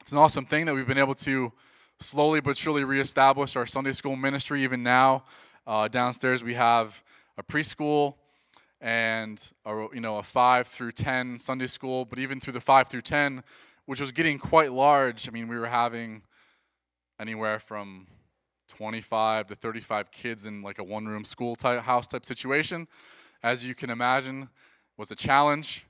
It's an awesome thing that we've been able to slowly but surely reestablish our Sunday school ministry. Even now, downstairs we have a preschool and a 5 through 10 Sunday school. But even through the 5 through 10, which was getting quite large, I mean, we were having anywhere from 25 to 35 kids in like a one-room school type house type situation. As you can imagine, was a challenge.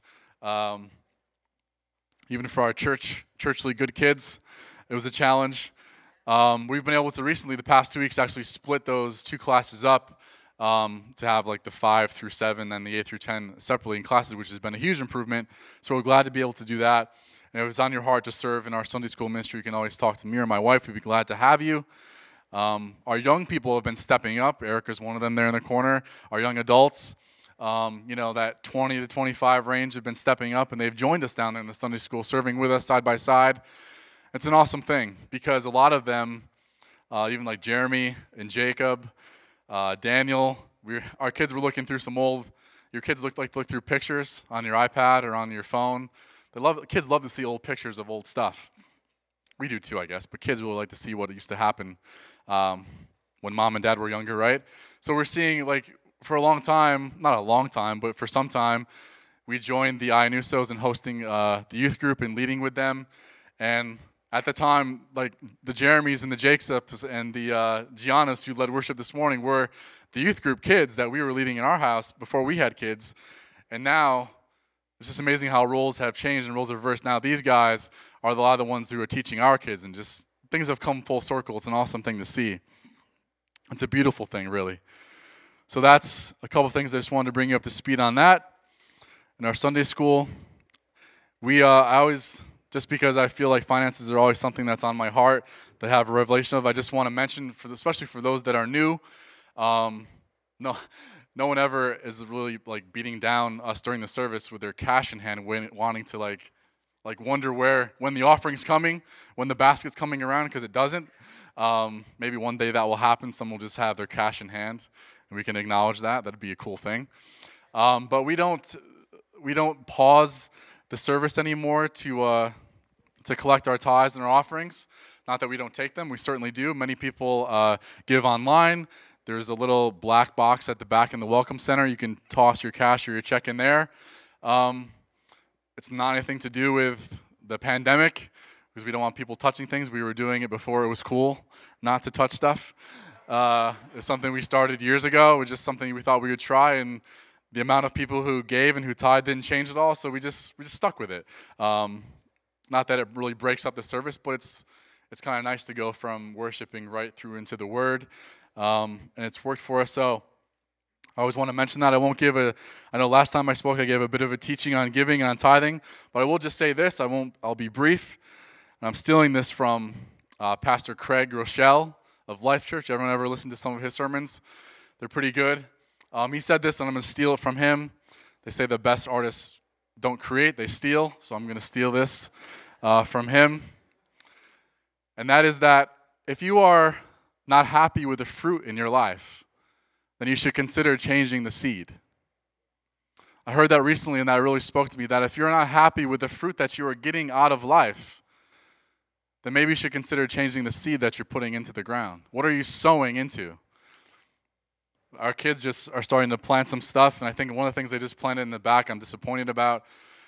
Even for our churchly good kids, it was a challenge. We've been able to recently, the past 2 weeks, actually split those two classes up to have like the 5 through 7 and the 8 through 10 separately in classes, which has been a huge improvement. So we're glad to be able to do that. And if it's on your heart to serve in our Sunday school ministry, you can always talk to me or my wife. We'd be glad to have you. Our young people have been stepping up. Erica's one of them there in the corner. Our young adults, that 20 to 25 range have been stepping up, and they've joined us down there in the Sunday school, serving with us side by side. It's an awesome thing because a lot of them, even like Jeremy and Jacob, Daniel, our kids were looking through your kids look through pictures on your iPad or on your phone. Kids love to see old pictures of old stuff. We do too, I guess, but kids really like to see what used to happen when mom and dad were younger, right? So we're seeing, for a long time, not a long time, but for some time, we joined the Ianusos in hosting the youth group and leading with them. And at the time, the Jeremys and the Jacobs and the Giannas who led worship this morning were the youth group kids that we were leading in our house before we had kids. And now, it's just amazing how roles have changed and roles are reversed. Now these guys are a lot of the ones who are teaching our kids, and just things have come full circle. It's an awesome thing to see. It's a beautiful thing, really. So that's a couple things I just wanted to bring you up to speed on that. In our Sunday school, I always, just because I feel like finances are always something that's on my heart, to have a revelation of, I just want to mention, especially for those that are new, no one ever is really beating down us during the service with their cash in hand, wanting to wonder when the offering's coming, when the basket's coming around, because it doesn't. Maybe one day that will happen. Some will just have their cash in hand, and we can acknowledge that. That'd be a cool thing. But we don't pause the service anymore to collect our tithes and our offerings. Not that we don't take them. We certainly do. Many people give online. There's a little black box at the back in the Welcome Center. You can toss your cash or your check in there. It's not anything to do with the pandemic, because we don't want people touching things. We were doing it before it was cool not to touch stuff. It's something we started years ago. It was just something we thought we would try, and the amount of people who gave and who tithed didn't change at all, so we just stuck with it. Not that it really breaks up the service, but it's kind of nice to go from worshiping right through into the Word. And it's worked for us. So I always want to mention that. I know last time I spoke, I gave a bit of a teaching on giving and on tithing, but I will just say this. I'll be brief. And I'm stealing this from Pastor Craig Rochelle of Life Church. Everyone ever listened to some of his sermons? They're pretty good. He said this, and I'm going to steal it from him. They say the best artists don't create, they steal. So I'm going to steal this from him. And that is that if you are not happy with the fruit in your life, then you should consider changing the seed. I heard that recently, and that really spoke to me, that if you're not happy with the fruit that you are getting out of life, then maybe you should consider changing the seed that you're putting into the ground. What are you sowing into? Our kids just are starting to plant some stuff, and I think one of the things they just planted in the back I'm disappointed about,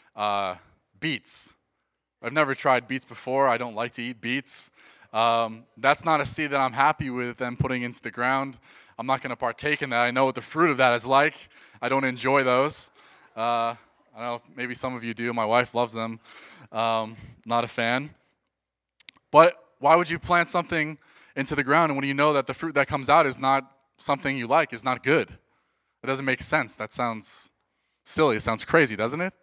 beets. I've never tried beets before. I don't like to eat beets. That's not a seed that I'm happy with them putting into the ground. I'm not going to partake in that. I know what the fruit of that is like. I don't enjoy those. I don't know if maybe some of you do. My wife loves them. Not a fan. But why would you plant something into the ground when you know that the fruit that comes out is not something you like, is not good? It doesn't make sense. That sounds silly. It sounds crazy, doesn't it?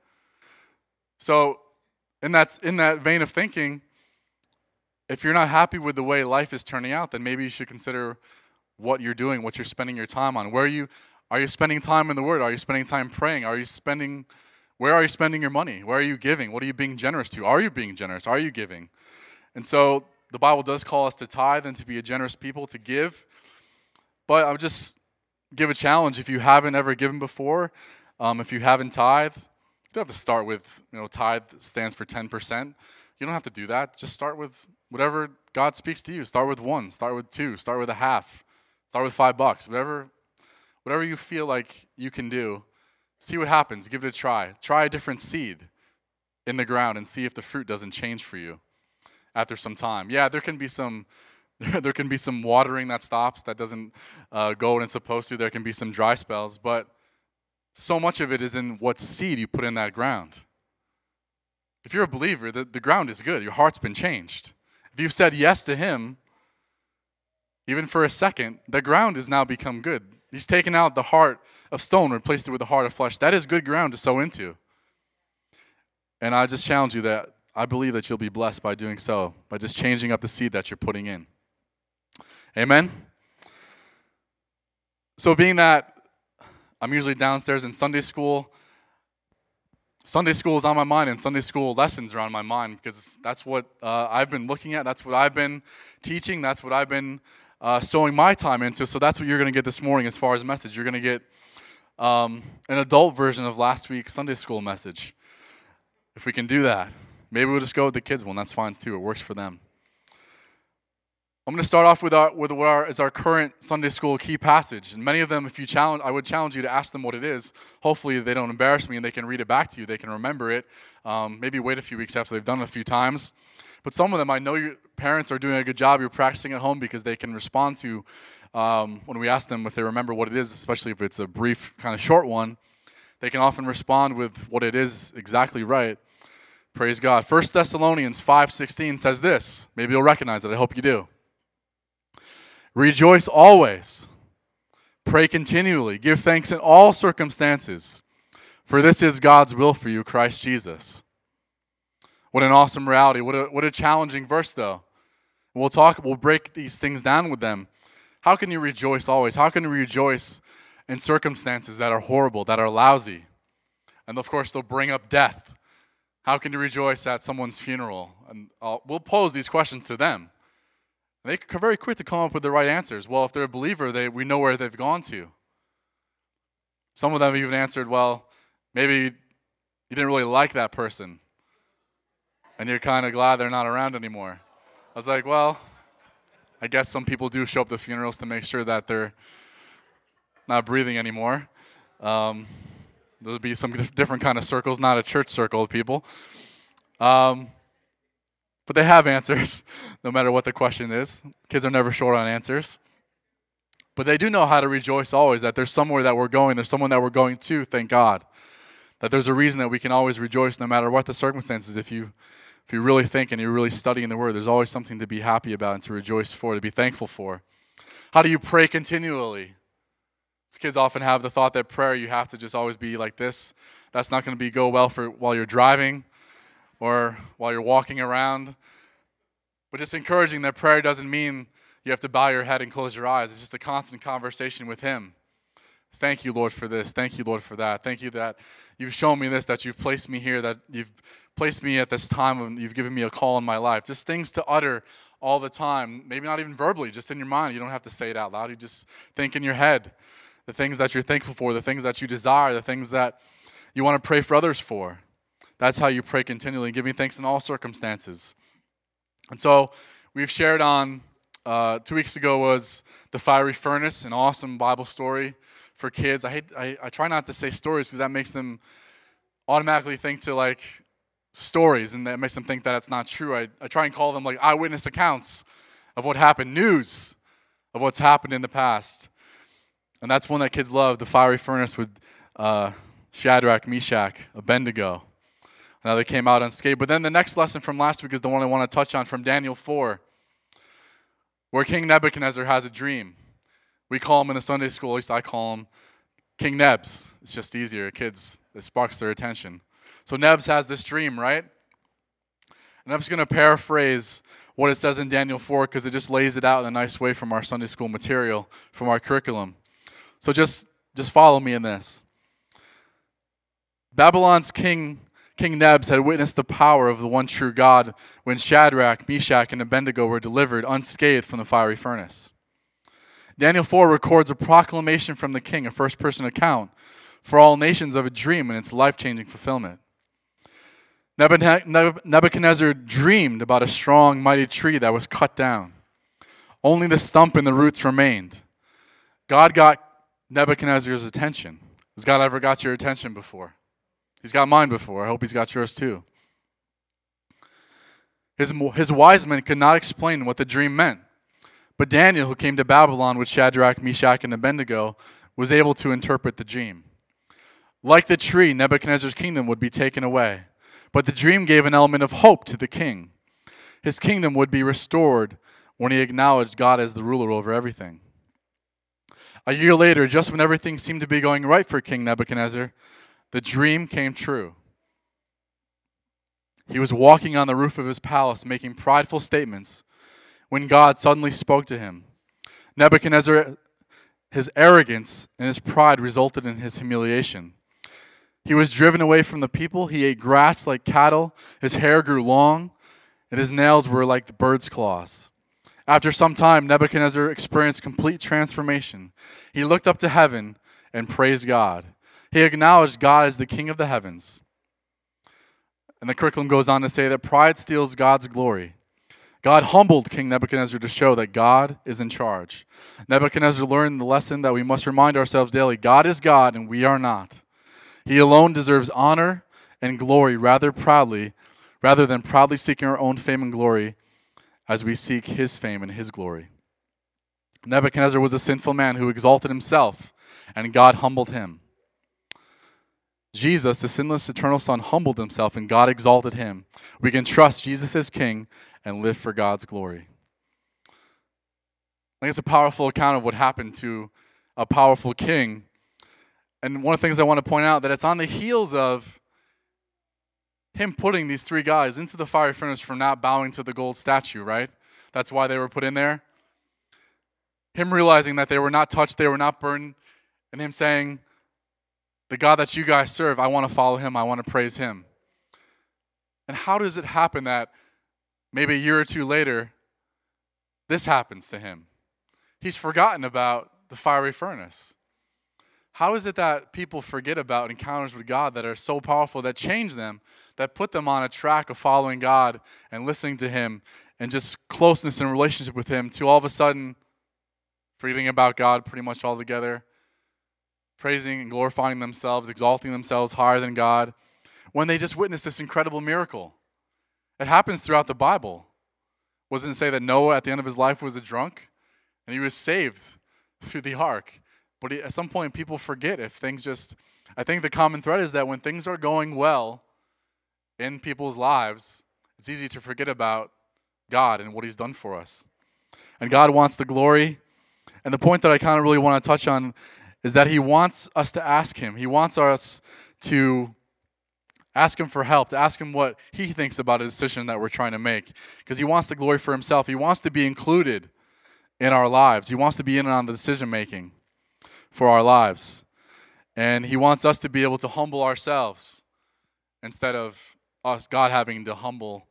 So in that vein of thinking, if you're not happy with the way life is turning out, then maybe you should consider what you're doing, what you're spending your time on. Are you spending time in the Word? Are you spending time praying? Where are you spending your money? Where are you giving? What are you being generous to? Are you being generous? Are you giving? And so the Bible does call us to tithe and to be a generous people, to give. But I would just give a challenge. If you haven't ever given before, if you haven't tithed, you don't have to start with, tithe stands for 10%. You don't have to do that. Just start with whatever God speaks to you. Start with 1, start with 2, start with a half, start with $5, whatever you feel like you can do. See what happens. Give it a try. Try a different seed in the ground and see if the fruit doesn't change for you after some time. Yeah, there can be some watering that stops, that doesn't go when it's supposed to. There can be some dry spells, but so much of it is in what seed you put in that ground. If you're a believer, the ground is good. Your heart's been changed. If you've said yes to him, even for a second, the ground has now become good. He's taken out the heart of stone, replaced it with the heart of flesh. That is good ground to sow into. And I just challenge you that I believe that you'll be blessed by doing so, by just changing up the seed that you're putting in. Amen? So being that I'm usually downstairs in Sunday school is on my mind, and Sunday school lessons are on my mind because that's what I've been looking at. That's what I've been teaching. That's what I've been sowing my time into. So that's what you're going to get this morning as far as message. You're going to get an adult version of last week's Sunday school message. If we can do that. Maybe we'll just go with the kids one. That's fine too. It works for them. I'm going to start off with what is our current Sunday school key passage. And many of them, I would challenge you to ask them what it is. Hopefully they don't embarrass me and they can read it back to you. They can remember it. Maybe wait a few weeks after they've done it a few times. But some of them, I know your parents are doing a good job. You're practicing at home because they can respond to when we ask them if they remember what it is, especially if it's a brief, kind of short one. They can often respond with what it is exactly right. Praise God. 1 Thessalonians 5:16 says this. Maybe you'll recognize it. I hope you do. Rejoice always. Pray continually. Give thanks in all circumstances. For this is God's will for you, Christ Jesus. What an awesome reality. What a challenging verse, though. We'll break these things down with them. How can you rejoice always? How can you rejoice in circumstances that are horrible, that are lousy? And of course, they'll bring up death. How can you rejoice at someone's funeral? And we'll pose these questions to them. And they are very quick to come up with the right answers. Well, if they're a believer, we know where they've gone to. Some of them even answered, well, maybe you didn't really like that person, and you're kind of glad they're not around anymore. I was like, well, I guess some people do show up to funerals to make sure that they're not breathing anymore. There'll be some different kind of circles, not a church circle of people. But they have answers, no matter what the question is. Kids are never short on answers. But they do know how to rejoice always, that there's somewhere that we're going, there's someone that we're going to, thank God. That there's a reason that we can always rejoice no matter what the circumstances. If you really think and you're really studying the Word, there's always something to be happy about and to rejoice for, to be thankful for. How do you pray continually? These kids often have the thought that prayer, you have to just always be like this. That's not going to go well for while you're driving or while you're walking around. But just encouraging that prayer doesn't mean you have to bow your head and close your eyes. It's just a constant conversation with Him. Thank you, Lord, for this. Thank you, Lord, for that. Thank you that you've shown me this, that you've placed me here, that you've placed me at this time when you've given me a call in my life. Just things to utter all the time, maybe not even verbally, just in your mind. You don't have to say it out loud. You just think in your head the things that you're thankful for, the things that you desire, the things that you want to pray for others for. That's how you pray continually, giving thanks in all circumstances. And so we've shared on, 2 weeks ago was the fiery furnace, an awesome Bible story for kids. I try not to say stories because that makes them automatically think to like stories, and that makes them think that it's not true. I try and call them like eyewitness accounts of what happened, news of what's happened in the past. And that's one that kids love, the fiery furnace with Shadrach, Meshach, Abednego. Now they came out unscathed. But then the next lesson from last week is the one I want to touch on from Daniel 4, where King Nebuchadnezzar has a dream. We call him in the Sunday school, at least I call him King Nebs. It's just easier. Kids, it sparks their attention. So Nebs has this dream, right? And I'm just going to paraphrase what it says in Daniel 4 because it just lays it out in a nice way from our Sunday school material, from our curriculum. So just follow me in this. Babylon's King Nebs had witnessed the power of the one true God when Shadrach, Meshach, and Abednego were delivered unscathed from the fiery furnace. Daniel 4 records a proclamation from the king, a first-person account, for all nations of a dream and its life-changing fulfillment. Nebuchadnezzar dreamed about a strong, mighty tree that was cut down. Only the stump and the roots remained. God got Nebuchadnezzar's attention. Has God ever got your attention before? He's got mine before. I hope he's got yours too. His wise men could not explain what the dream meant. But Daniel, who came to Babylon with Shadrach, Meshach, and Abednego, was able to interpret the dream. Like the tree, Nebuchadnezzar's kingdom would be taken away. But the dream gave an element of hope to the king. His kingdom would be restored when he acknowledged God as the ruler over everything. A year later, just when everything seemed to be going right for King Nebuchadnezzar, the dream came true. He was walking on the roof of his palace, making prideful statements, when God suddenly spoke to him. Nebuchadnezzar, his arrogance and his pride resulted in his humiliation. He was driven away from the people. He ate grass like cattle. His hair grew long, and his nails were like the bird's claws. After some time, Nebuchadnezzar experienced complete transformation. He looked up to heaven and praised God. He acknowledged God as the King of the heavens. And the curriculum goes on to say that pride steals God's glory. God humbled King Nebuchadnezzar to show that God is in charge. Nebuchadnezzar learned the lesson that we must remind ourselves daily. God is God and we are not. He alone deserves honor and glory rather than proudly seeking our own fame and glory as we seek his fame and his glory. Nebuchadnezzar was a sinful man who exalted himself, and God humbled him. Jesus, the sinless eternal Son, humbled himself, and God exalted him. We can trust Jesus as King and live for God's glory. I think it's a powerful account of what happened to a powerful king. And one of the things I want to point out, that it's on the heels of him putting these three guys into the fiery furnace for not bowing to the gold statue, right? That's why they were put in there. Him realizing that they were not touched, they were not burned, and him saying, the God that you guys serve, I want to follow him, I want to praise him. And how does it happen that maybe a year or two later, this happens to him? He's forgotten about the fiery furnace. How is it that people forget about encounters with God that are so powerful, that change them, that put them on a track of following God and listening to him and just closeness and relationship with him, to all of a sudden forgetting about God pretty much altogether, praising and glorifying themselves, exalting themselves higher than God, when they just witnessed this incredible miracle? It happens throughout the Bible. Wasn't it say that Noah at the end of his life was a drunk and he was saved through the ark? But at some point, people forget if things just... I think the common thread is that when things are going well in people's lives, it's easy to forget about God and what he's done for us. And God wants the glory. And the point that I kind of really want to touch on is that he wants us to ask him. He wants us to ask him for help, to ask him what he thinks about a decision that we're trying to make. Because he wants the glory for himself. He wants to be included in our lives. He wants to be in on the decision making for our lives. And he wants us to be able to humble ourselves instead of God having to humble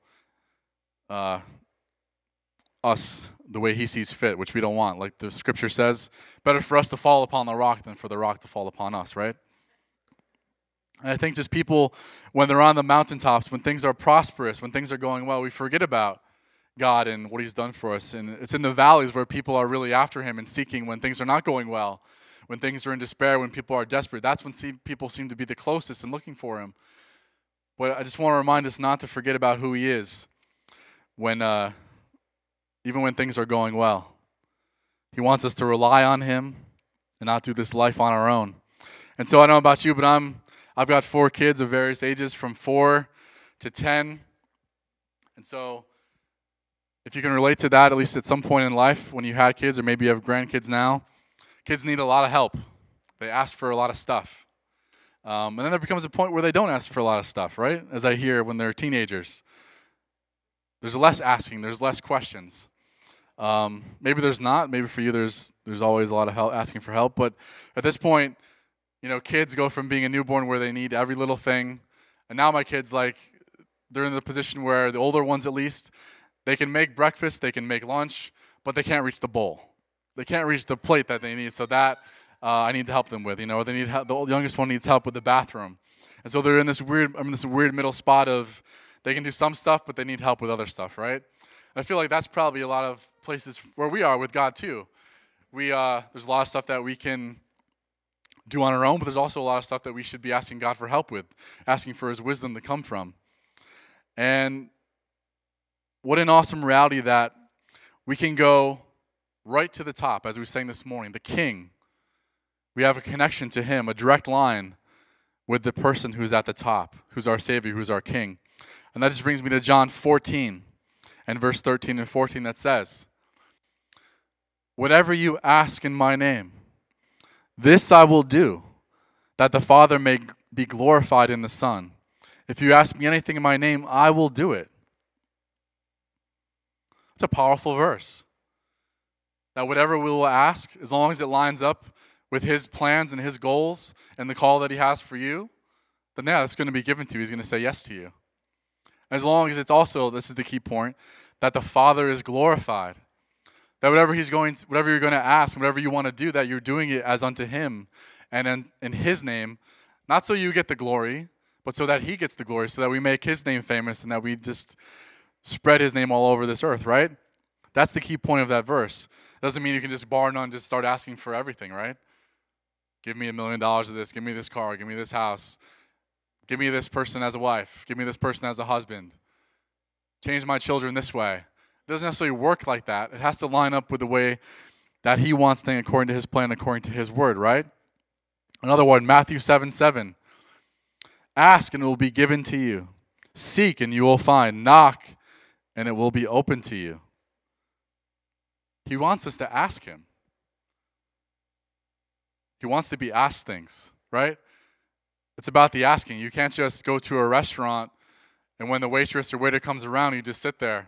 us the way he sees fit, which we don't want. Like the scripture says, better for us to fall upon the rock than for the rock to fall upon us, right? And I think just people, when they're on the mountaintops, when things are prosperous, when things are going well, we forget about God and what he's done for us. And it's in the valleys where people are really after him and seeking when things are not going well, when things are in despair, when people are desperate. That's when people seem to be the closest and looking for him. But I just want to remind us not to forget about who he is when, even when things are going well. He wants us to rely on him and not do this life on our own. And so I don't know about you, but I've got 4 kids of various ages from 4 to 10. And so if you can relate to that, at least at some point in life when you had kids, or maybe you have grandkids now, kids need a lot of help. They ask for a lot of stuff. And then there becomes a point where they don't ask for a lot of stuff, right? As I hear when they're teenagers. There's less asking. There's less questions. Maybe there's not. Maybe for you there's always a lot of help, asking for help. But at this point, kids go from being a newborn where they need every little thing. And now my kids, they're in the position where the older ones at least, they can make breakfast, they can make lunch, but they can't reach the bowl. They can't reach the plate that they need, so that I need to help them with. They need help. The youngest one needs help with the bathroom, And so they're in this weird middle spot of they can do some stuff, but they need help with other stuff, right? And I feel like that's probably a lot of places where we are with God too. There's a lot of stuff that we can do on our own, but there's also a lot of stuff that we should be asking God for help with, asking for his wisdom to come from. And what an awesome reality that we can go right to the top, as we sang this morning, the King. We have a connection to him, a direct line with the person who's at the top, who's our Savior, who's our King. And that just brings me to John 14 and verse 13 and 14 that says, "Whatever you ask in my name, this I will do, that the Father may be glorified in the Son. If you ask me anything in my name, I will do it." It's a powerful verse. That whatever we will ask, as long as it lines up with his plans and his goals and the call that he has for you, then yeah, it's going to be given to you. He's going to say yes to you. As long as it's also, this is the key point, that the Father is glorified. That whatever you're going to ask, whatever you want to do, that you're doing it as unto him and in his name, not so you get the glory, but so that he gets the glory, so that we make his name famous and that we just spread his name all over this earth, right? That's the key point of that verse. Doesn't mean you can just bar none, just start asking for everything, right? Give me $1 million of this, give me this car, give me this house, give me this person as a wife, give me this person as a husband, change my children this way. It doesn't necessarily work like that. It has to line up with the way that he wants things according to his plan, according to his word, right? Another one, Matthew 7:7. "Ask and it will be given to you. Seek and you will find. Knock and it will be open to you." He wants us to ask him. He wants to be asked things, right? It's about the asking. You can't just go to a restaurant and when the waitress or waiter comes around, you just sit there.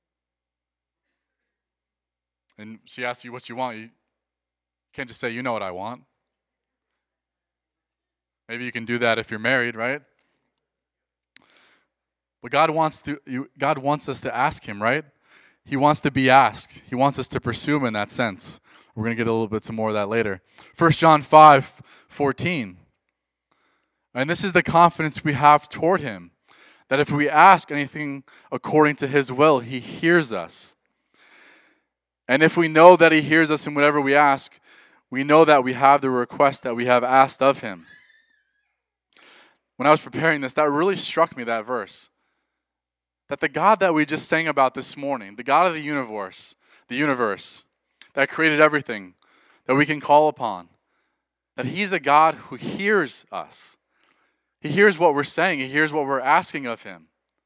And she asks you what you want. You can't just say, "You know what I want." Maybe you can do that if you're married, right? But God wants us to ask him, right? He wants to be asked. He wants us to pursue him in that sense. We're going to get a little bit some more of that later. 1 John 5:14. "And this is the confidence we have toward him, that if we ask anything according to his will, he hears us. And if we know that he hears us in whatever we ask, we know that we have the request that we have asked of him." When I was preparing this, that really struck me, that verse. That the God that we just sang about this morning, the God of the universe that created everything that we can call upon, that he's a God who hears us. He hears what we're saying. He hears what we're asking of him.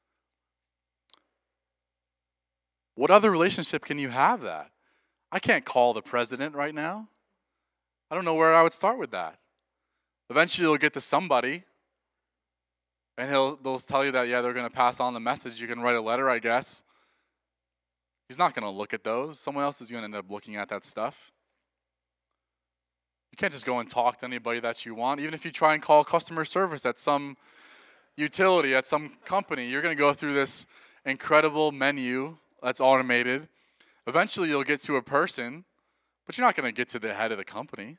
What other relationship can you have that? I can't call the president right now. I don't know where I would start with that. Eventually you'll get to somebody, and they'll tell you that, yeah, they're going to pass on the message. You can write a letter, I guess. He's not going to look at those. Someone else is going to end up looking at that stuff. You can't just go and talk to anybody that you want. Even if you try and call customer service at some utility, at some company, you're going to go through this incredible menu that's automated. Eventually you'll get to a person, but you're not going to get to the head of the company.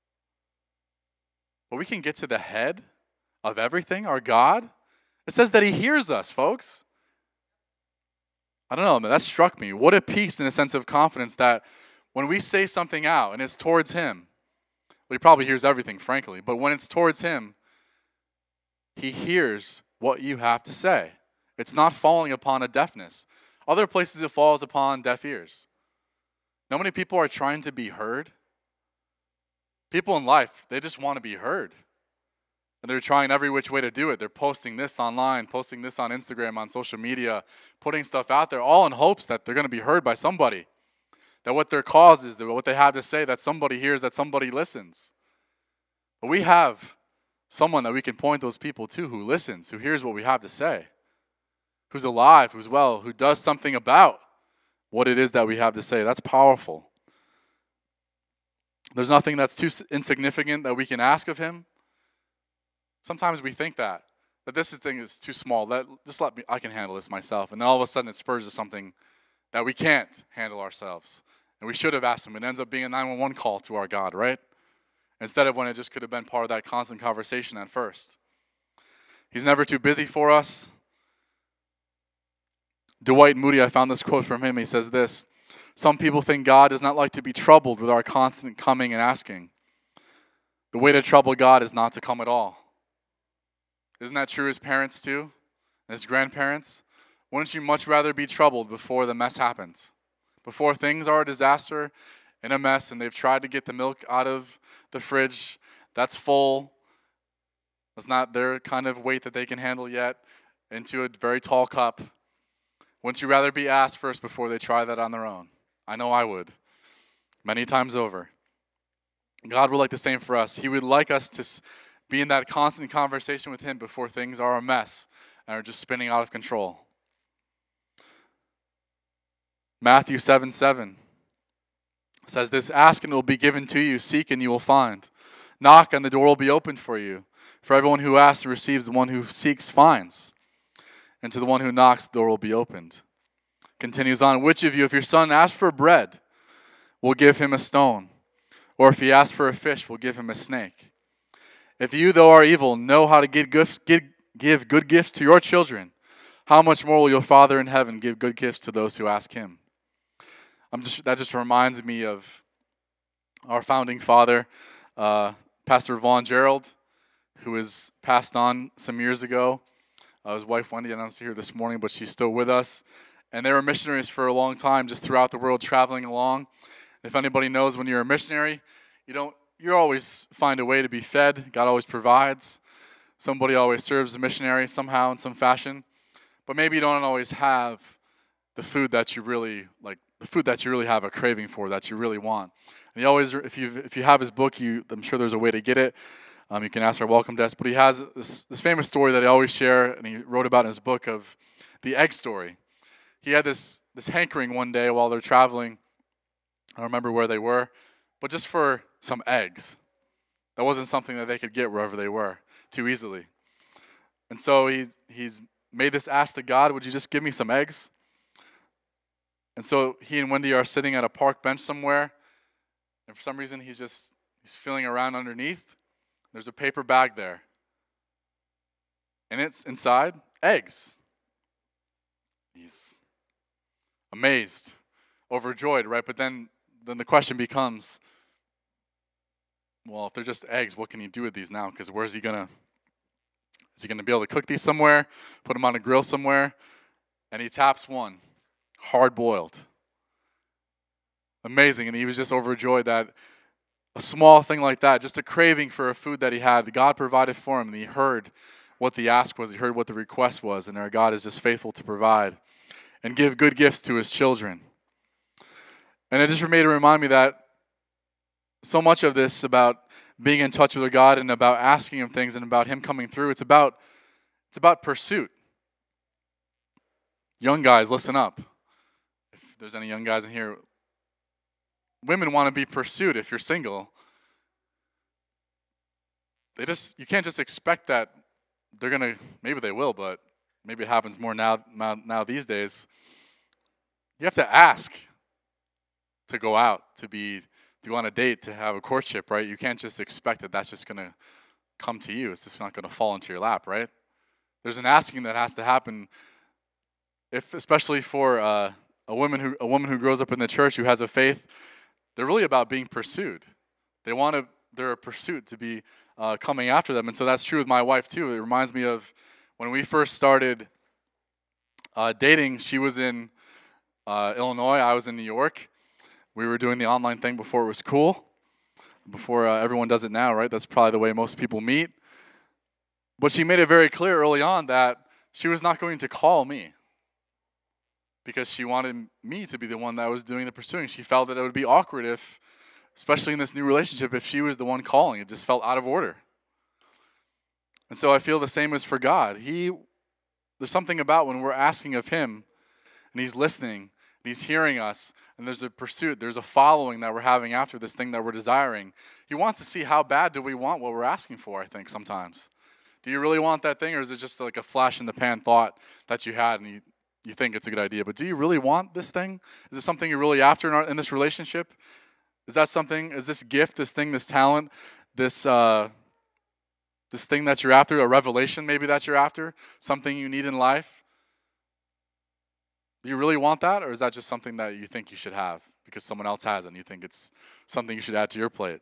But we can get to the head of everything, our God. It says that he hears us, folks. I don't know, man, that struck me. What a peace and a sense of confidence that when we say something out and it's towards him, well, he probably hears everything, frankly, but when it's towards him, he hears what you have to say. It's not falling upon a deafness. Other places it falls upon deaf ears. How many people are trying to be heard? People in life, they just want to be heard. And they're trying every which way to do it. They're posting this online, posting this on Instagram, on social media, putting stuff out there, all in hopes that they're going to be heard by somebody. That what their cause is, that what they have to say, that somebody hears, that somebody listens. But we have someone that we can point those people to who listens, who hears what we have to say, who's alive, who's well, who does something about what it is that we have to say. That's powerful. There's nothing that's too insignificant that we can ask of him. Sometimes we think that this thing is too small. I can handle this myself. And then all of a sudden it spurs to something that we can't handle ourselves. And we should have asked him. It ends up being a 911 call to our God, right? Instead of when it just could have been part of that constant conversation at first. He's never too busy for us. Dwight Moody, I found this quote from him. He says this: "Some people think God does not like to be troubled with our constant coming and asking. The way to trouble God is not to come at all." Isn't that true as parents too? As grandparents? Wouldn't you much rather be troubled before the mess happens? Before things are a disaster and a mess and they've tried to get the milk out of the fridge that's full, that's not their kind of weight that they can handle yet, into a very tall cup. Wouldn't you rather be asked first before they try that on their own? I know I would, many times over. God would like the same for us. He would like us to be in that constant conversation with Him before things are a mess and are just spinning out of control. Matthew 7:7 says this: "Ask and it will be given to you. Seek and you will find. Knock and the door will be opened for you. For everyone who asks receives, the one who seeks finds. And to the one who knocks, the door will be opened." Continues on, "Which of you, if your son asks for bread, will give him a stone? Or if he asks for a fish, will give him a snake? If you, though are evil, know how to give good gifts to your children, how much more will your Father in heaven give good gifts to those who ask Him?" That just reminds me of our founding father, Pastor Vaughn Gerald, who was passed on some years ago. His wife Wendy, I don't see her this morning, but she's still with us. And they were missionaries for a long time, just throughout the world, traveling along. If anybody knows, when you're a missionary, you always find a way to be fed. God always provides. Somebody always serves the missionary somehow in some fashion. But maybe you don't always have the food that you really like, the food that you really have a craving for, that you really want. And he always, if you have his book, I'm sure there's a way to get it. You can ask our welcome desk. But he has this famous story that he always share, and he wrote about in his book, of the egg story. He had this hankering one day while they're traveling. I don't remember where they were, but just for some eggs. That wasn't something that they could get wherever they were too easily. And so he's made this ask to God, "Would you just give me some eggs?" And so he and Wendy are sitting at a park bench somewhere, and for some reason he's feeling around underneath. There's a paper bag there, and it's inside eggs. He's amazed, overjoyed, right? But then the question becomes, well, if they're just eggs, what can he do with these now? Because is he gonna be able to cook these somewhere, put them on a grill somewhere? And he taps one, hard-boiled. Amazing. And he was just overjoyed that a small thing like that, just a craving for a food that he had, God provided for him, and he heard what the ask was, he heard what the request was, and our God is just faithful to provide and give good gifts to His children. And it just made to remind me that so much of this about being in touch with our God and about asking Him things and about Him coming through, it's about pursuit. Young guys, listen up. If there's any young guys in here, women want to be pursued. If you're single, you can't just expect that they're gonna. Maybe they will, but maybe it happens more now these days. You have to ask to go out, to go on a date, to have a courtship, right? You can't just expect that that's just gonna come to you. It's just not gonna fall into your lap, right? There's an asking that has to happen. Especially for a woman who grows up in the church, who has a faith, they're really about being pursued. They're a pursuit to be coming after them. And so that's true with my wife too. It reminds me of when we first started dating. She was in Illinois. I was in New York. We were doing the online thing before it was cool, before everyone does it now, right? That's probably the way most people meet. But she made it very clear early on that she was not going to call me, because she wanted me to be the one that was doing the pursuing. She felt that it would be awkward especially in this new relationship, if she was the one calling. It just felt out of order. And so I feel the same as for God. There's something about when we're asking of Him, and He's listening, and He's hearing us, and there's a pursuit, there's a following that we're having after this thing that we're desiring. He wants to see how bad do we want what we're asking for, I think, sometimes. Do you really want that thing, or is it just like a flash-in-the-pan thought that you had, and you think it's a good idea, but do you really want this thing? Is it something you're really after in this relationship? Is this gift, this thing, this talent, this This thing that you're after, a revelation maybe that you're after, something you need in life. Do you really want that, or is that just something that you think you should have because someone else has and you think it's something you should add to your plate?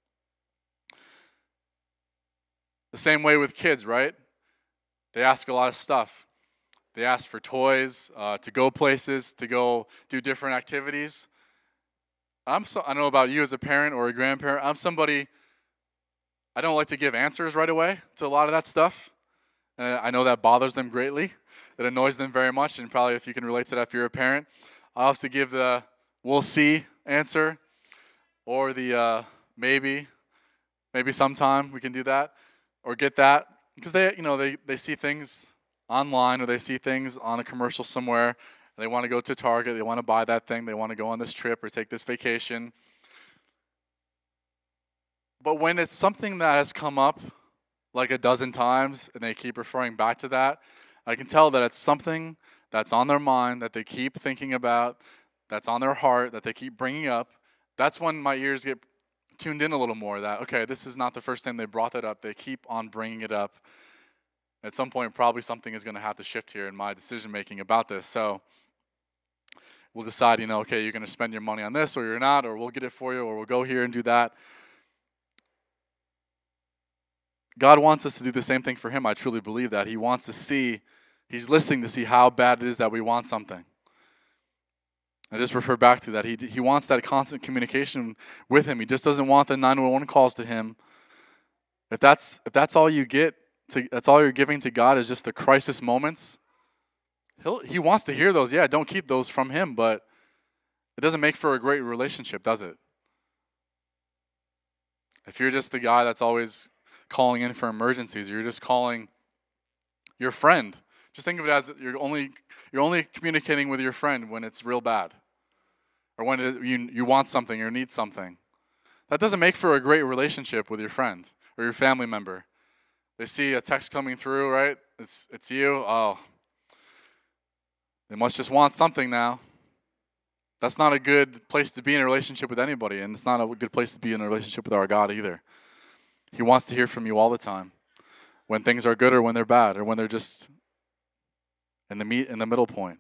The same way with kids, right? They ask a lot of stuff. They ask for toys, to go places, to go do different activities. I don't know about you as a parent or a grandparent. I'm somebody, I don't like to give answers right away to a lot of that stuff. I know that bothers them greatly. It annoys them very much, and probably if you can relate to that if you're a parent. I also give the we'll see answer or the maybe sometime we can do that or get that, because they see things online or they see things on a commercial somewhere. They want to go to Target, they want to buy that thing, they want to go on this trip or take this vacation. But when it's something that has come up like a dozen times and they keep referring back to that, I can tell that it's something that's on their mind, that they keep thinking about, that's on their heart, that they keep bringing up. That's when my ears get tuned in a little more, that, okay, this is not the first time they brought that up. They keep on bringing it up. At some point, probably something is going to have to shift here in my decision-making about this. So we'll decide, okay, you're going to spend your money on this or you're not, or we'll get it for you, or we'll go here and do that. God wants us to do the same thing for him. I truly believe that. He wants to see, he's listening to see how bad it is that we want something. I just refer back to that. He wants that constant communication with him. He just doesn't want the 911 calls to him. If that's all you get, that's all you're giving to God is just the crisis moments, he wants to hear those. Yeah, don't keep those from him, but it doesn't make for a great relationship, does it? If you're just the guy that's always calling in for emergencies, you're just calling your friend. Just think of it as you're only communicating with your friend when it's real bad, or when you want something or need something. That doesn't make for a great relationship with your friend or your family member. They see a text coming through, right? It's you. Oh, they must just want something now. That's not a good place to be in a relationship with anybody, and it's not a good place to be in a relationship with our God either. He wants to hear from you all the time, when things are good or when they're bad, or when they're just in the middle point.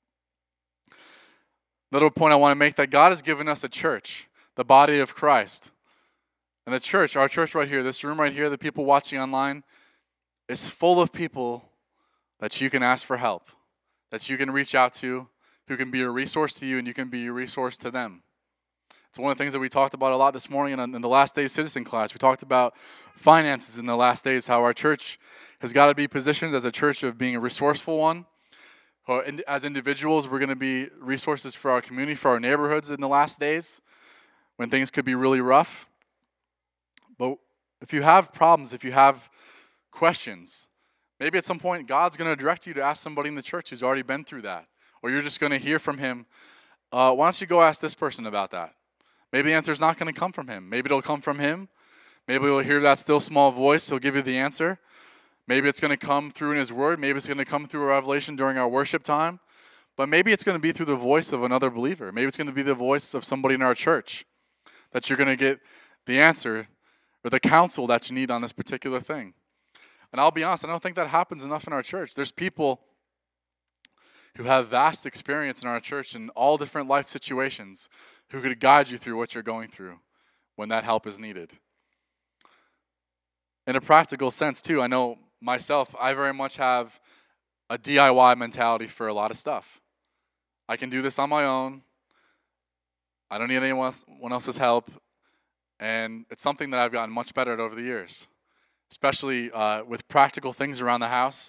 Little point I want to make, that God has given us a church, the body of Christ. And the church, our church right here, this room right here, the people watching online, is full of people that you can ask for help, that you can reach out to, who can be a resource to you, and you can be a resource to them. It's one of the things that we talked about a lot this morning in the last day citizen class. We talked about finances in the last days, how our church has got to be positioned as a church of being a resourceful one. As individuals, we're going to be resources for our community, for our neighborhoods in the last days, when things could be really rough. But if you have problems, if you have questions, maybe at some point God's going to direct you to ask somebody in the church who's already been through that. Or you're just going to hear from him, why don't you go ask this person about that? Maybe the answer's not going to come from him. Maybe it'll come from him. Maybe you'll hear that still small voice. He'll give you the answer. Maybe it's going to come through in his word. Maybe it's going to come through a revelation during our worship time. But maybe it's going to be through the voice of another believer. Maybe it's going to be the voice of somebody in our church that you're going to get the answer or the counsel that you need on this particular thing. And I'll be honest, I don't think that happens enough in our church. There's people who have vast experience in our church in all different life situations who could guide you through what you're going through when that help is needed. In a practical sense, too, I know myself, I very much have a DIY mentality for a lot of stuff. I can do this on my own. I don't need anyone else's help. And it's something that I've gotten much better at over the years, especially with practical things around the house.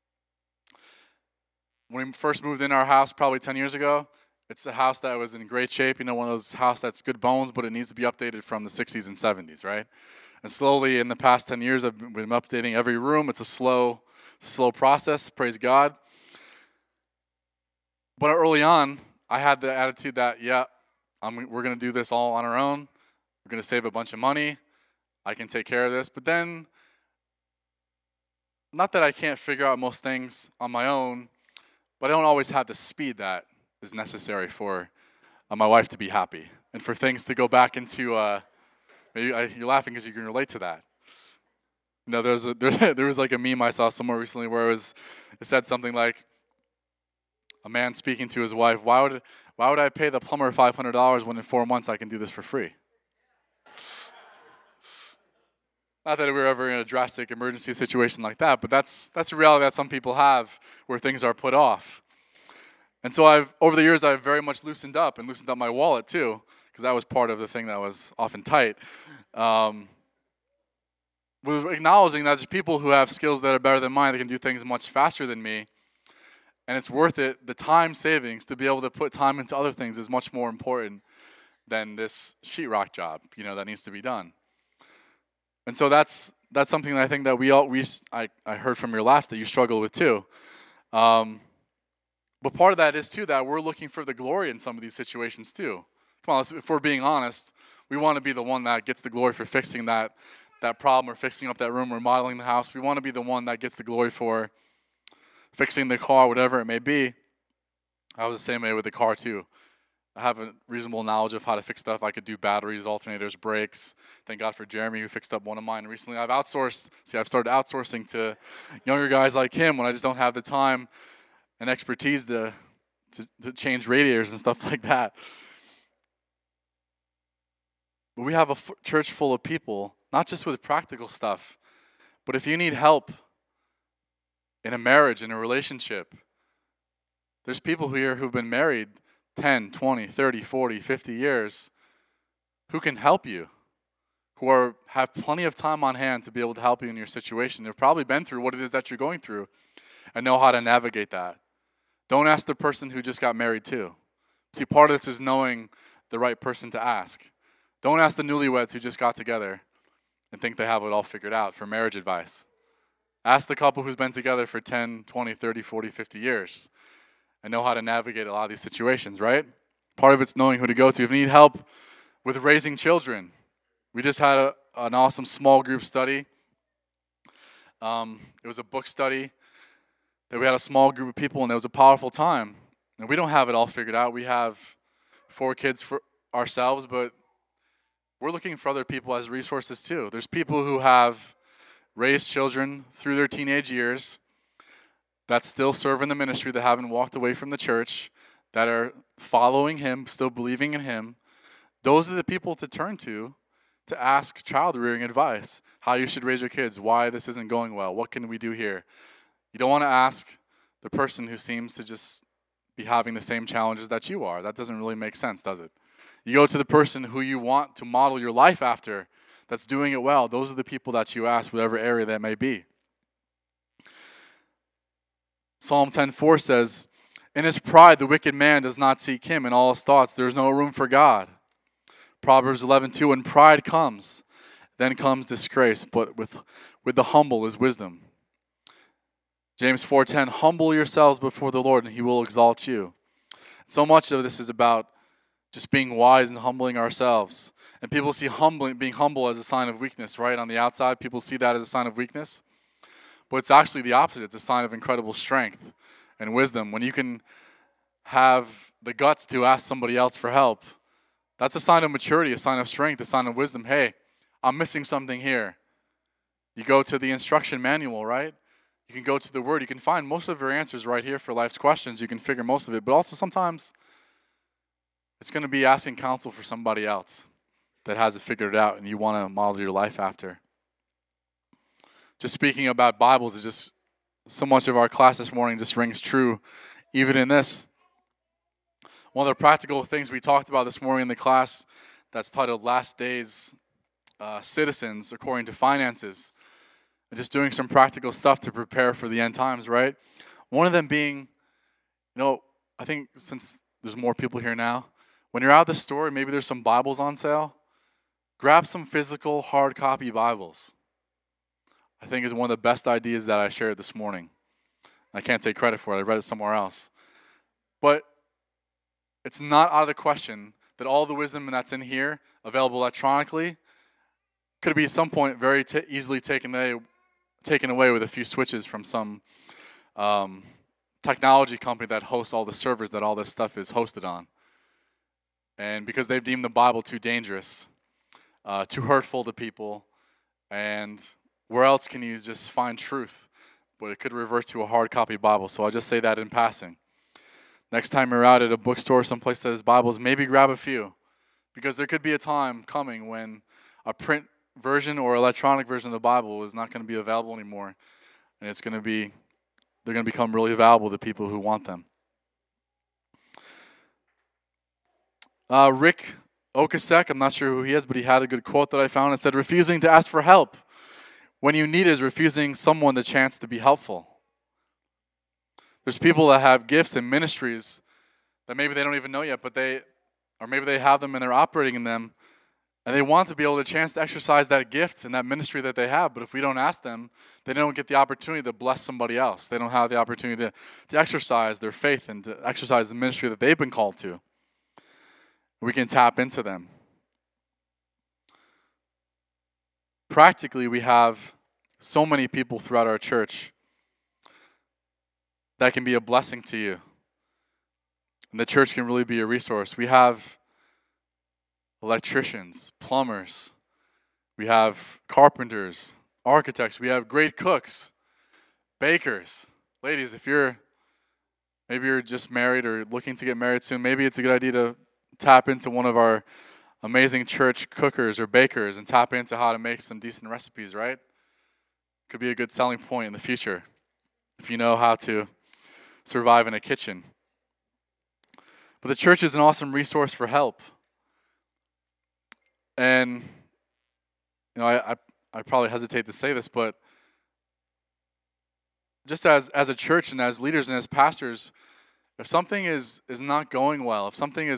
When we first moved in our house probably 10 years ago, it's a house that was in great shape, one of those houses that's good bones, but it needs to be updated from the 60s and 70s, right? And slowly in the past 10 years, I've been updating every room. It's a slow process, praise God. But early on, I had the attitude that, we're going to do this all on our own. We're going to save a bunch of money. I can take care of this. But then, not that I can't figure out most things on my own, but I don't always have the speed that is necessary for my wife to be happy and for things to go back into, maybe you're laughing because you can relate to that. There was like a meme I saw somewhere recently where it said something like a man speaking to his wife, why would I pay the plumber $500 when in 4 months I can do this for free? Not that we're ever in a drastic emergency situation like that, but that's a reality that some people have where things are put off. And so over the years, I've very much loosened up my wallet too, because that was part of the thing that was often tight. With acknowledging that there's people who have skills that are better than mine, that can do things much faster than me, and it's worth it. The time savings to be able to put time into other things is much more important than this sheetrock job, that needs to be done. And so that's something that I think that I heard from your laughs that you struggle with too. But part of that is too that we're looking for the glory in some of these situations too. Come on, if we're being honest, we want to be the one that gets the glory for fixing that problem or fixing up that room or remodeling the house. We want to be the one that gets the glory for fixing the car, whatever it may be. I was the same way with the car too. I have a reasonable knowledge of how to fix stuff. I could do batteries, alternators, brakes. Thank God for Jeremy who fixed up one of mine recently. I've started outsourcing to younger guys like him when I just don't have the time and expertise to change radiators and stuff like that. But we have a church full of people, not just with practical stuff, but if you need help in a marriage, in a relationship, there's people here who've been married 10, 20, 30, 40, 50 years who can help you, who have plenty of time on hand to be able to help you in your situation. They've probably been through what it is that you're going through and know how to navigate that. Don't ask the person who just got married too. See, part of this is knowing the right person to ask. Don't ask the newlyweds who just got together and think they have it all figured out for marriage advice. Ask the couple who's been together for 10, 20, 30, 40, 50 years and know how to navigate a lot of these situations, right? Part of it's knowing who to go to. If you need help with raising children, we just had an awesome small group study. It was a book study that we had a small group of people, and it was a powerful time. And we don't have it all figured out. We have 4 kids for ourselves, but we're looking for other people as resources too. There's people who have raised children through their teenage years that still serve in the ministry, that haven't walked away from the church, that are following him, still believing in him. Those are the people to turn to ask child rearing advice, how you should raise your kids, why this isn't going well, what can we do here? You don't want to ask the person who seems to just be having the same challenges that you are. That doesn't really make sense, does it? You go to the person who you want to model your life after, that's doing it well. Those are the people that you ask, whatever area that may be. Psalm 10:4 says, "In his pride the wicked man does not seek him. In all his thoughts there is no room for God." Proverbs 11:2, "When pride comes, then comes disgrace, but with the humble is wisdom." James 4:10, "Humble yourselves before the Lord, and he will exalt you." So much of this is about just being wise and humbling ourselves. And people see being humble as a sign of weakness, right? On the outside, people see that as a sign of weakness. But it's actually the opposite. It's a sign of incredible strength and wisdom. When you can have the guts to ask somebody else for help, that's a sign of maturity, a sign of strength, a sign of wisdom. Hey, I'm missing something here. You go to the instruction manual, right? You can go to the Word. You can find most of your answers right here for life's questions. You can figure most of it. But also sometimes it's going to be asking counsel for somebody else that has it figured out and you want to model your life after. Just speaking about Bibles, is just so much of our class this morning just rings true, even in this. One of the practical things we talked about this morning in the class that's titled Last Days Citizens According to Finances. And just doing some practical stuff to prepare for the end times, right? One of them being, I think since there's more people here now, when you're out at the store, maybe there's some Bibles on sale, grab some physical hard copy Bibles. I think is one of the best ideas that I shared this morning. I can't take credit for it. I read it somewhere else. But it's not out of the question that all the wisdom that's in here, available electronically, could be at some point very easily taken away with a few switches from some technology company that hosts all the servers that all this stuff is hosted on. And because they've deemed the Bible too dangerous, too hurtful to people, and Where else can you just find truth? But it could revert to a hard copy Bible. So I'll just say that in passing. Next time you're out at a bookstore, someplace that has Bibles, maybe grab a few. Because there could be a time coming when a print version or electronic version of the Bible is not going to be available anymore. And they're going to become really valuable to people who want them. Rick Okasek, I'm not sure who he is, but he had a good quote that I found. It said, refusing to ask for help when you need is refusing someone the chance to be helpful. There's people that have gifts and ministries that maybe they don't even know yet, but maybe they have them and they're operating in them, and they want to be able to chance to exercise that gift and that ministry that they have. But if we don't ask them, they don't get the opportunity to bless somebody else. They don't have the opportunity to exercise their faith and to exercise the ministry that they've been called to. We can tap into them. Practically, we have so many people throughout our church that can be a blessing to you. And the church can really be a resource. We have electricians, plumbers, we have carpenters, architects, we have great cooks, bakers. Ladies, maybe you're just married or looking to get married soon, maybe it's a good idea to tap into one of our amazing church cookers or bakers and tap into how to make some decent recipes, right? Could be a good selling point in the future if you know how to survive in a kitchen. But the church is an awesome resource for help. And, I probably hesitate to say this, but just as a church and as leaders and as pastors, if something is not going well,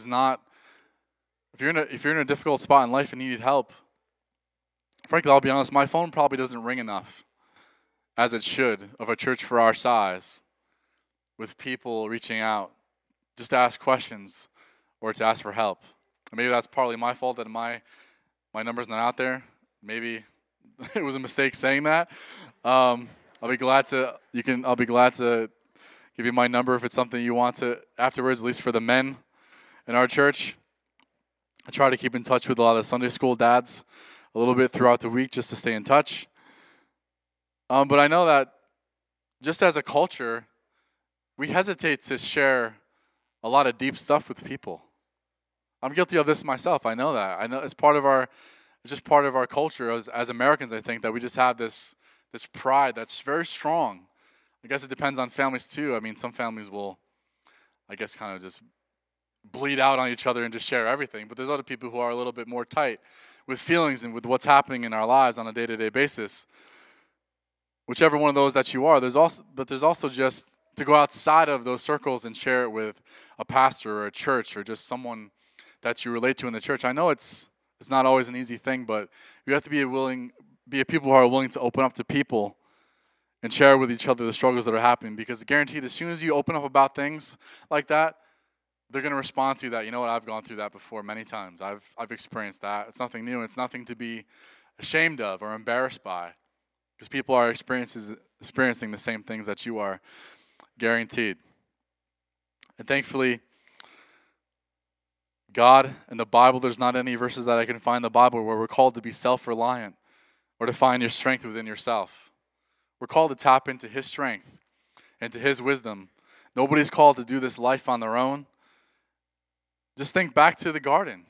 if you're in a difficult spot in life and you need help, frankly, I'll be honest, my phone probably doesn't ring enough, as it should, of a church for our size, with people reaching out just to ask questions or to ask for help. And maybe that's partly my fault that my number's not out there. Maybe it was a mistake saying that. I'll be glad to give you my number if it's something you want to afterwards, at least for the men in our church. I try to keep in touch with a lot of Sunday school dads a little bit throughout the week just to stay in touch. But I know that just as a culture, we hesitate to share a lot of deep stuff with people. I'm guilty of this myself. I know that. I know it's just part of our culture as Americans, I think, that we just have this pride that's very strong. I guess it depends on families too. I mean, some families will, I guess, kind of just bleed out on each other and just share everything. But there's other people who are a little bit more tight with feelings and with what's happening in our lives on a day-to-day basis. Whichever one of those that you are, there's also just to go outside of those circles and share it with a pastor or a church or just someone that you relate to in the church. I know it's not always an easy thing, but you have to be a people who are willing to open up to people and share with each other the struggles that are happening, because guaranteed as soon as you open up about things like that, they're going to respond to that. You know what? I've gone through that before many times. I've experienced that. It's nothing new. It's nothing to be ashamed of or embarrassed by, because people are experiencing the same things that you are, guaranteed. And thankfully, God and the Bible, there's not any verses that I can find in the Bible where we're called to be self-reliant or to find your strength within yourself. We're called to tap into His strength and to His wisdom. Nobody's called to do this life on their own. Just think back to the garden.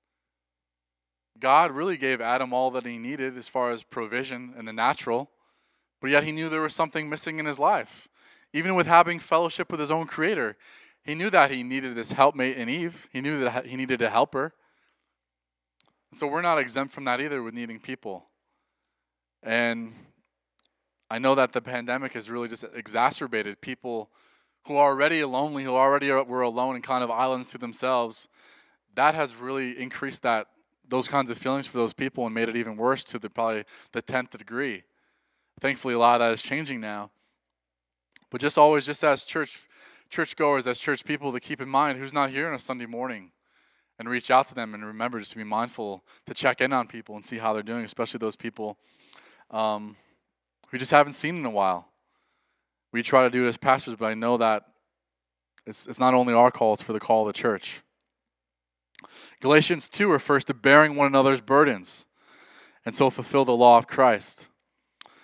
God really gave Adam all that he needed as far as provision in the natural, but yet he knew there was something missing in his life. Even with having fellowship with his own Creator, he knew that he needed this helpmate in Eve. He knew that he needed a helper. So we're not exempt from that either with needing people. And I know that the pandemic has really just exacerbated people who are already lonely, who already were alone and kind of islands to themselves. That has really increased those kinds of feelings for those people and made it even worse to probably the 10th degree. Thankfully, a lot of that is changing now. But just as churchgoers, as church people, to keep in mind who's not here on a Sunday morning and reach out to them and remember just to be mindful to check in on people and see how they're doing, especially those people we just haven't seen in a while. We try to do it as pastors, but I know that it's not only our call, it's for the call of the church. Galatians 2 refers to bearing one another's burdens and so fulfill the law of Christ.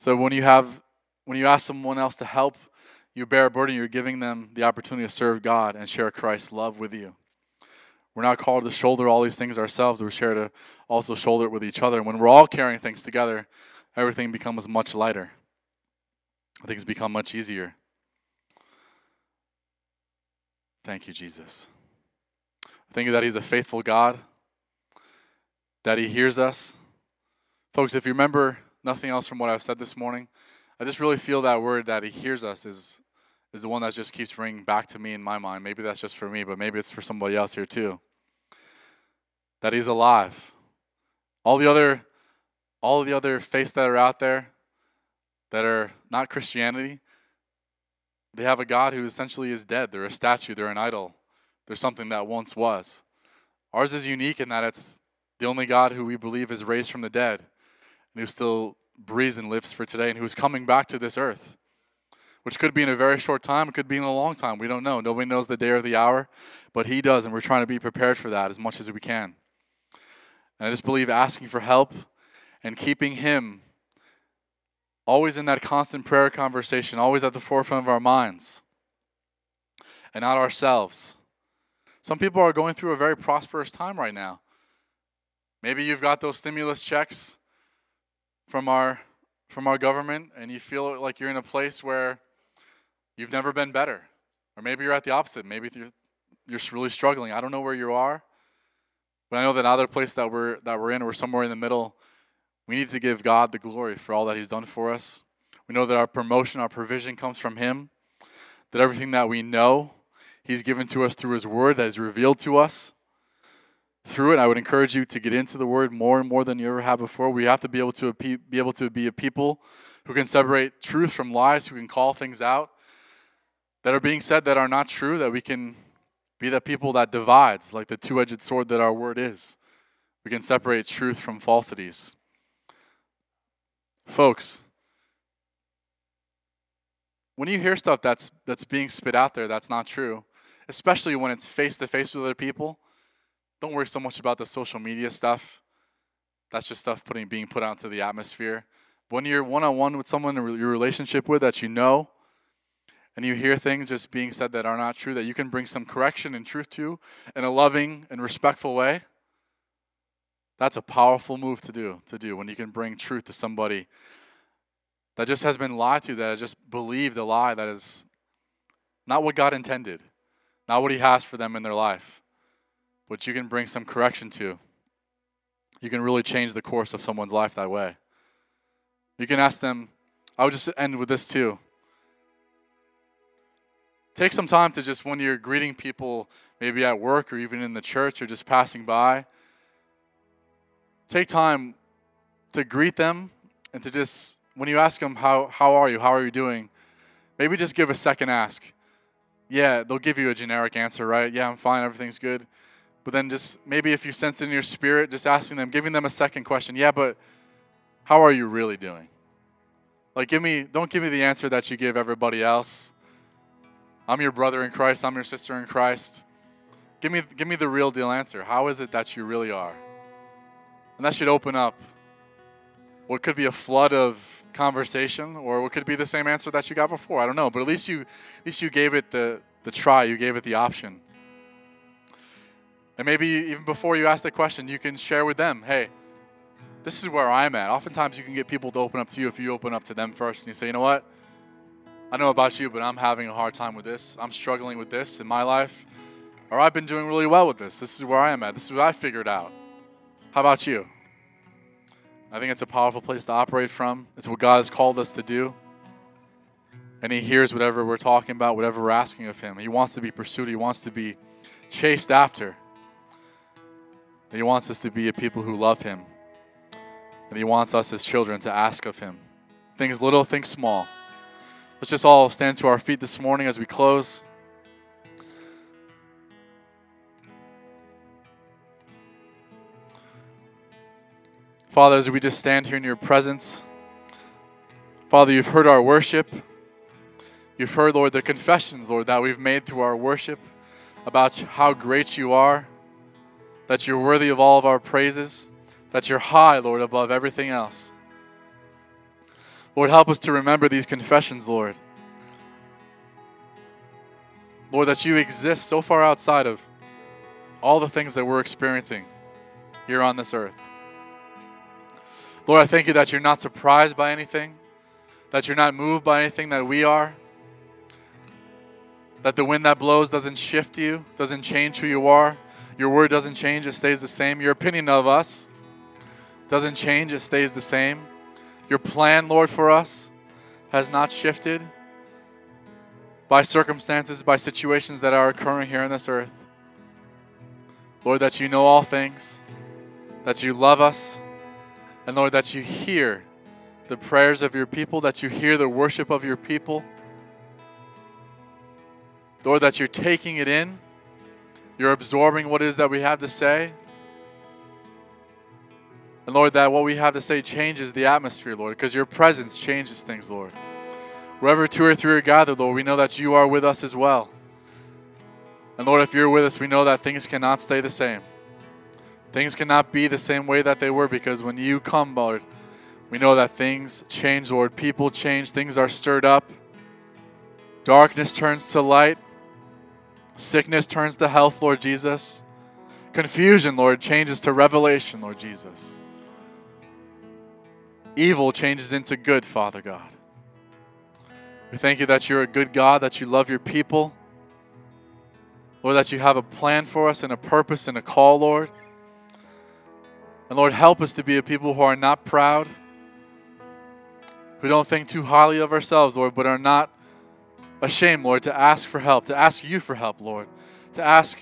So when you ask someone else to help you bear a burden, you're giving them the opportunity to serve God and share Christ's love with you. We're not called to shoulder all these things ourselves. We're here to also shoulder it with each other. And when we're all carrying things together, everything becomes much lighter. Things become much easier. Thank you, Jesus. Thank you that He's a faithful God, that He hears us. Folks, if you remember nothing else from what I've said this morning, I just really feel that word that He hears us is the one that just keeps ringing back to me in my mind. Maybe that's just for me, but maybe it's for somebody else here too. That He's alive. All the other faiths that are out there that are not Christianity, they have a God who essentially is dead. They're a statue. They're an idol. They're something that once was. Ours is unique in that it's the only God who we believe is raised from the dead and who still breathes and lives for today and who's coming back to this earth, which could be in a very short time. It could be in a long time. We don't know. Nobody knows the day or the hour, but He does, and we're trying to be prepared for that as much as we can. And I just believe asking for help and keeping Him always in that constant prayer conversation, always at the forefront of our minds and not ourselves. Some people are going through a very prosperous time right now. Maybe you've got those stimulus checks from our government and you feel like you're in a place where you've never been better. Or maybe you're at the opposite. Maybe you're really struggling. I don't know where you are, but I know that other place that we're in, we're somewhere in the middle. We need to give God the glory for all that He's done for us. We know that our promotion, our provision comes from Him, that everything that we know, He's given to us through His Word, that is revealed to us. Through it, I would encourage you to get into the Word more and more than you ever have before. We have to be able to be a people who can separate truth from lies, who can call things out that are being said that are not true, that we can be the people that divides, like the two-edged sword that our Word is. We can separate truth from falsities. Folks, when you hear stuff that's being spit out there that's not true, especially when it's face-to-face with other people, don't worry so much about the social media stuff. That's just stuff being put out into the atmosphere. But when you're one-on-one with someone in your relationship with that you know, and you hear things just being said that are not true, that you can bring some correction and truth to in a loving and respectful way, that's a powerful move to do when you can bring truth to somebody that just has been lied to, that just believed a lie that is not what God intended, not what He has for them in their life, but you can bring some correction to. You can really change the course of someone's life that way. You can ask them, I would just end with this too. Take some time to just, when you're greeting people, maybe at work or even in the church or just passing by, take time to greet them and to just, when you ask them, how are you? How are you doing? Maybe just give a second ask. Yeah, they'll give you a generic answer, right? Yeah, I'm fine, everything's good. But then just maybe if you sense it in your spirit, just asking them, giving them a second question. Yeah, but how are you really doing? Like, don't give me the answer that you give everybody else. I'm your brother in Christ. I'm your sister in Christ. Give me the real deal answer. How is it that you really are? And that should open up what could be a flood of conversation, or what could be the same answer that you got before. I don't know, but at least you gave it the try. You gave it the option. And maybe even before you ask the question, you can share with them, hey, this is where I'm at. Oftentimes you can get people to open up to you if you open up to them first and you say, you know what? I know about you, but I'm having a hard time with this. I'm struggling with this in my life. Or I've been doing really well with this. This is where I am at. This is what I figured out. How about you? I think it's a powerful place to operate from. It's what God has called us to do. And He hears whatever we're talking about, whatever we're asking of Him. He wants to be pursued. He wants to be chased after. And He wants us to be a people who love Him. And He wants us as children to ask of Him. Things little, things small. Let's just all stand to our feet this morning as we close. Father, as we just stand here in Your presence, Father, You've heard our worship. You've heard, Lord, the confessions, Lord, that we've made through our worship about how great You are, that You're worthy of all of our praises, that You're high, Lord, above everything else. Lord, help us to remember these confessions, Lord. Lord, that you exist so far outside of all the things that we're experiencing here on this earth. Lord, I thank you that you're not surprised by anything, that you're not moved by anything that we are, that the wind that blows doesn't shift you, doesn't change who you are. Your word doesn't change, it stays the same. Your opinion of us doesn't change, it stays the same. Your plan, Lord, for us has not shifted by circumstances, by situations that are occurring here on this earth. Lord, that you know all things, that you love us, and Lord, that you hear the prayers of your people, that you hear the worship of your people. Lord, that you're taking it in, you're absorbing what it is that we have to say. And Lord, that what we have to say changes the atmosphere, Lord, because your presence changes things, Lord. Wherever two or three are gathered, Lord, we know that you are with us as well. And Lord, if you're with us, we know that things cannot stay the same. Things cannot be the same way that they were, because when you come, Lord, we know that things change, Lord. People change, things are stirred up. Darkness turns to light. Sickness turns to health, Lord Jesus. Confusion, Lord, changes to revelation, Lord Jesus. Evil changes into good, Father God. We thank you that you're a good God, that you love your people. Lord, that you have a plan for us and a purpose and a call, Lord. And Lord, help us to be a people who are not proud, who don't think too highly of ourselves, Lord, but are not ashamed, Lord, to ask for help, to ask you for help, Lord, to ask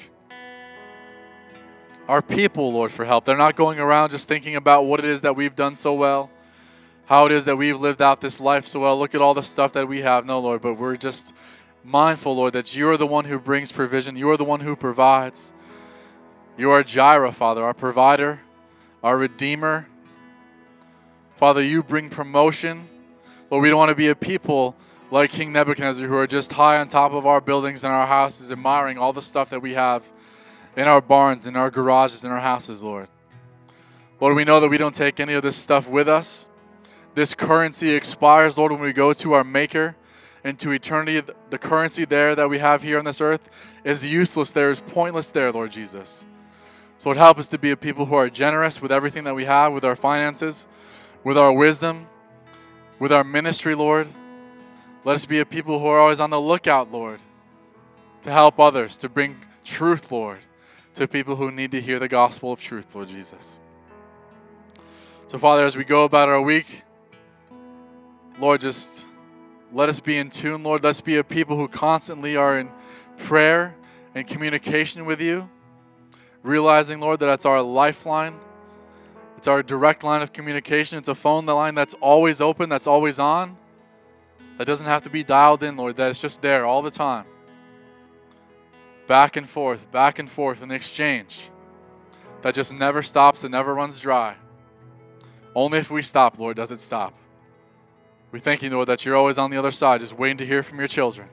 our people, Lord, for help. They're not going around just thinking about what it is that we've done so well, how it is that we've lived out this life so well. Look at all the stuff that we have. No, Lord, but we're just mindful, Lord, that you are the one who brings provision. You are the one who provides. You are Jireh, Father, our provider, our Redeemer. Father, you bring promotion. Lord, we don't want to be a people like King Nebuchadnezzar who are just high on top of our buildings and our houses, admiring all the stuff that we have in our barns, in our garages, in our houses, Lord. Lord, we know that we don't take any of this stuff with us. This currency expires, Lord, when we go to our Maker into eternity. The currency there that we have here on this earth is useless there, is pointless there, Lord Jesus. So Lord, help us to be a people who are generous with everything that we have, with our finances, with our wisdom, with our ministry, Lord. Let us be a people who are always on the lookout, Lord, to help others, to bring truth, Lord, to people who need to hear the gospel of truth, Lord Jesus. So, Father, as we go about our week, Lord, just let us be in tune, Lord. Let's be a people who constantly are in prayer and communication with you, realizing, Lord, that it's our lifeline. It's our direct line of communication. It's a phone line that's always open, that's always on. That doesn't have to be dialed in, Lord, that it's just there all the time. Back and forth in the exchange. That just never stops, that never runs dry. Only if we stop, Lord, does it stop. We thank you, Lord, that you're always on the other side, just waiting to hear from your children.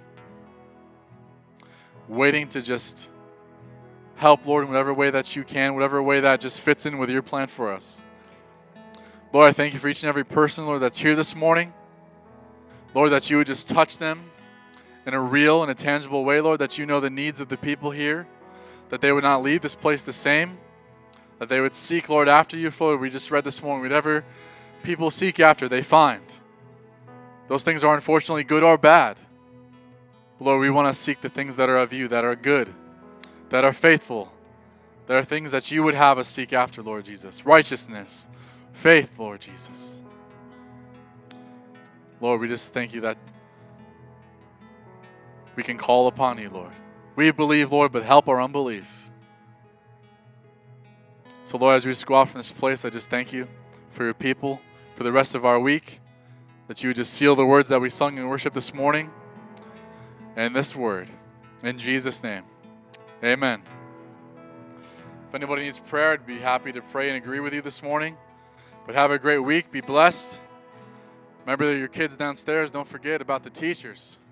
Waiting to just help, Lord, in whatever way that you can, whatever way that just fits in with your plan for us. Lord, I thank you for each and every person, Lord, that's here this morning. Lord, that you would just touch them in a real and a tangible way, Lord, that you know the needs of the people here, that they would not leave this place the same, that they would seek, Lord, after you, Lord. We just read this morning, whatever people seek after, they find. Those things are unfortunately good or bad. But Lord, we want to seek the things that are of you, that are good, that are faithful, that are things that you would have us seek after, Lord Jesus. Righteousness, faith, Lord Jesus. Lord, we just thank you that we can call upon you, Lord. We believe, Lord, but help our unbelief. So, Lord, as we just go out from this place, I just thank you for your people, for the rest of our week, that you would just seal the words that we sung in worship this morning and this word. In Jesus' name, amen. If anybody needs prayer, I'd be happy to pray and agree with you this morning. But have a great week. Be blessed. Remember that your kids downstairs, don't forget about the teachers.